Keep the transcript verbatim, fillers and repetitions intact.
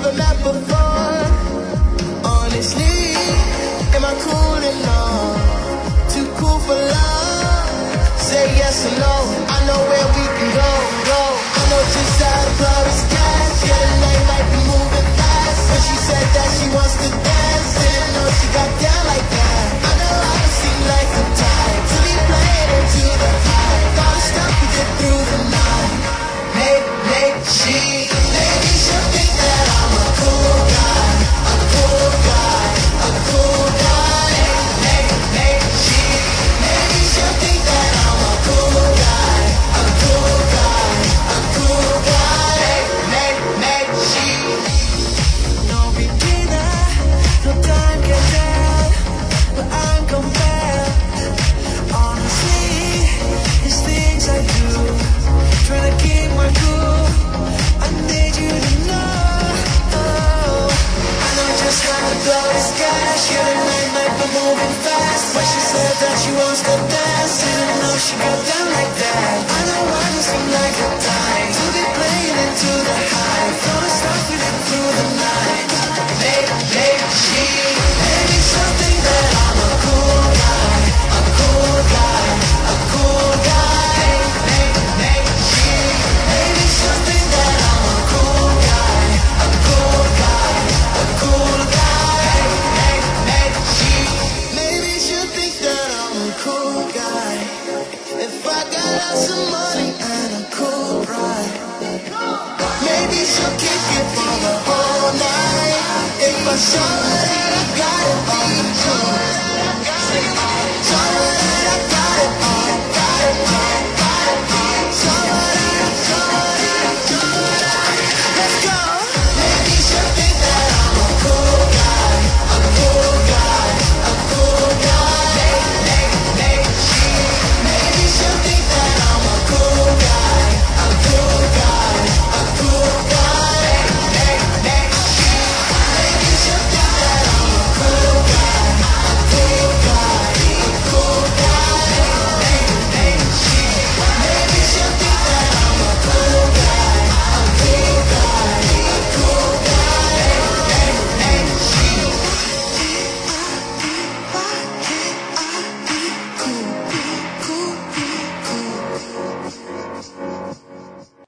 never met before. Honestly, am I cool enough? Too cool for love? Say yes or no, I know where we can go, go. I know just how to blow this gas. Yeah, the night might be moving fast. When she said that she wants to dance, didn't know she got down like that. I know I don't seem like the type to be playing into the hype. All the stuff we get through the night. Maybe, maybe she, maybe she'll think that I'm a cool guy, a cool guy, a cool guy. Maybe, maybe she, maybe she'll think that I'm a cool guy, a cool guy, a cool guy. Maybe, maybe she. No beginner, no time get down, but I'm compelled. Honestly, it's things I do, trying to keep my cool. I need you to know, I know just how to blow this gas. Yeah, the night might be moving fast. When she said that she wants to dance, didn't know she got down like that. I know I don't seem like a type to be playing into the hype. All the stuff we did through the night. Maybe, maybe she, maybe something that I'm a cool guy, a cool guy, a cool guy. Maybe, maybe she, maybe something that I'm a cool guy, a cool guy, a cool guy. Maybe, maybe she, maybe she'll think that I'm a cool guy. If I got lots of money and a cool ride, maybe she'll kick it for the whole night. If I show her